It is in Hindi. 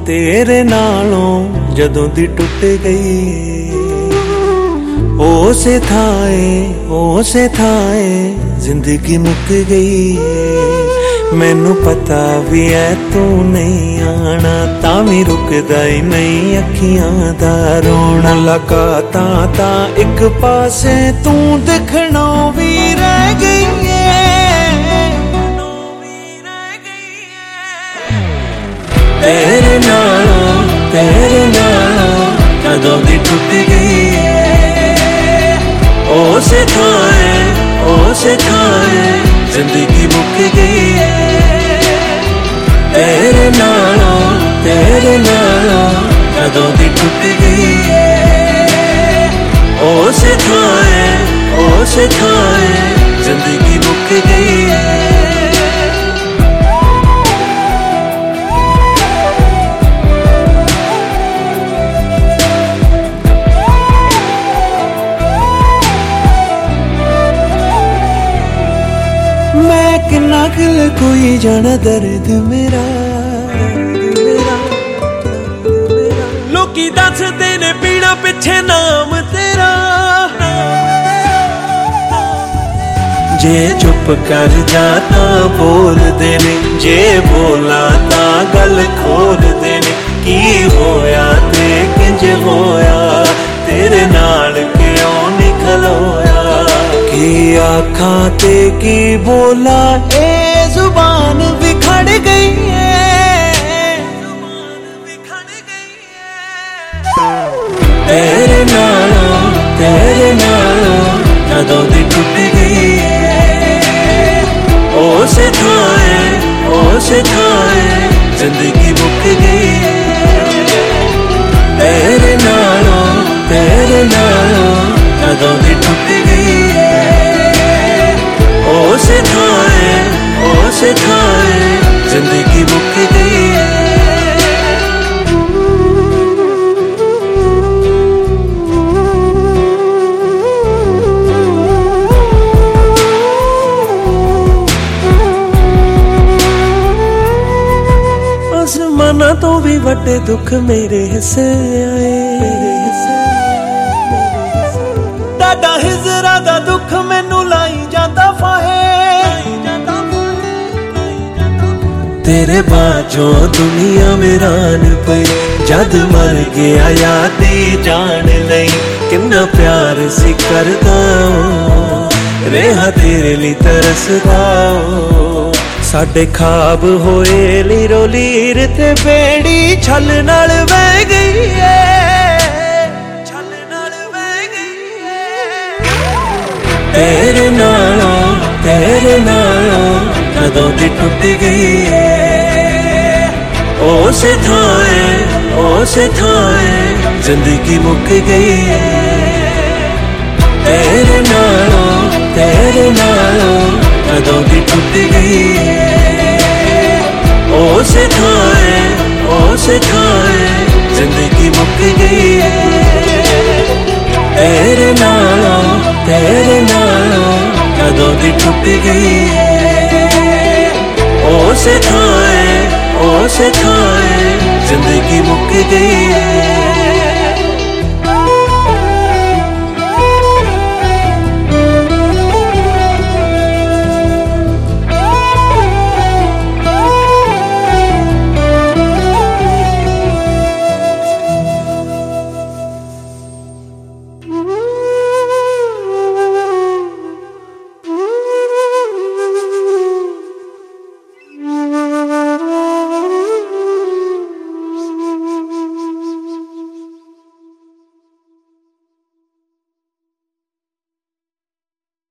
तेरे नालों जदों दी टुट गई। उसे थाए जिंदगी मुक गई। मैनू पता भी है तू नहीं आना, तावी रुकदा ही नहीं अखियां दा रोना। मुलाकातां एक पासे तू दिखना भी रह गई है। तेरे नालों कदों दी टुट गई। उसे थाए जिंदगी मुक गई है। तेरे नालों कदों दी टुट गई है। उसे थाए जिंदगी मुक गई है। मैं किन्ना किल कोई जाना दर्द मेरा। लोकी दसदे ने पीना पिछे नाम तेरा। जे चुप कर जाता बोल देने, जे बोला ता गल खोल देने। की होया ते किंज होया, तेरे नाल क्यों निकलोया। की आखा ते की बोला, ए जुबान बिखड़ गई है। तेरे नालों कदों दी टुट गई है। उसे थाए जिंदगी मुक गई है। तेरे नालों कदों दी टुट गई है। उसे थाए जिंदगी मुक गई है। आसमाना तो भी वड्डे दुख मेरे हिस्से आए। डाडा हिजरा दा दुख मैनू लाई जाता फाहे। तेरे बाजों दुनिया वीरान पई, जद मर गया यादी जान लई। किन्ना प्यार सी करदा रेहा तेरे लिए तरसदा। साडे खाब होए लीरो लीर ते बेड़ी छल नाल बह गई है। तेरे नालों कदों दी टुट गई है। उसे थाए जिंदगी मुक गई है। तेरे नालों कदों दी टुट गई है। उसे थाए जिंदगी मुक गई है। तेरे नालों कदों दी टुट गई है। उसे थाए जिंदगी मुक गई है।